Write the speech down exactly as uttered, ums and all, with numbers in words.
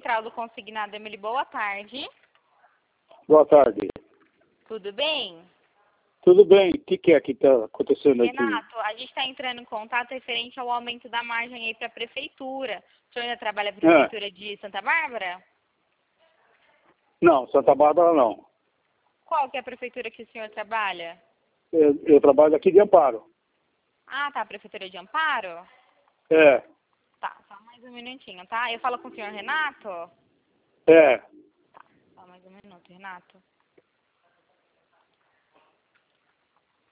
Central do Consignado, Emily. Boa tarde. Boa tarde. Tudo bem? Tudo bem. O que, que é que está acontecendo aqui? Renato, a gente está entrando em contato referente ao aumento da margem aí para a Prefeitura. O senhor ainda trabalha para a Prefeitura é. de Santa Bárbara? Não, Santa Bárbara não. Qual que é a Prefeitura que o senhor trabalha? Eu, eu trabalho aqui de Amparo. Ah, tá. A Prefeitura de Amparo? É. Tá, só mais um minutinho, tá? Eu falo com o senhor Renato? É. Tá, só mais um minuto, Renato.